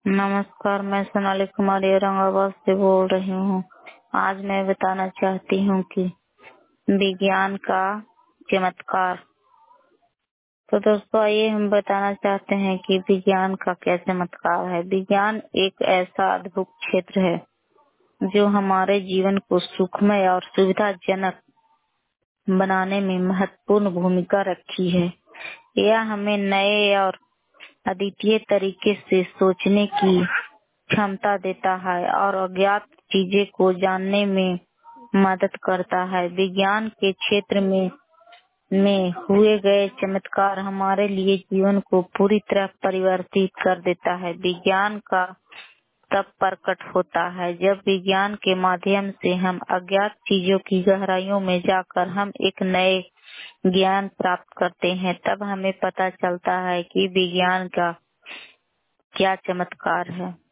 नमस्कार, मैं सोनाली कुमारी औरंगाबाद से बोल रही हूँ। आज मैं बताना चाहती हूँ कि विज्ञान का चमत्कार। तो दोस्तों, आइए हम बताना चाहते हैं कि विज्ञान का क्या चमत्कार है। विज्ञान एक ऐसा अद्भुत क्षेत्र है जो हमारे जीवन को सुखमय और सुविधाजनक बनाने में महत्वपूर्ण भूमिका रखी है। यह हमें नए और अद्वितीय तरीके से सोचने की क्षमता देता है और अज्ञात चीजें को जानने में मदद करता है। विज्ञान के क्षेत्र में हुए गए चमत्कार हमारे लिए जीवन को पूरी तरह परिवर्तित कर देता है। विज्ञान का तब प्रकट होता है जब विज्ञान के माध्यम से हम अज्ञात चीजों की गहराइयों में जाकर हम एक नए ज्ञान प्राप्त करते हैं। तब हमें पता चलता है कि विज्ञान का क्या चमत्कार है।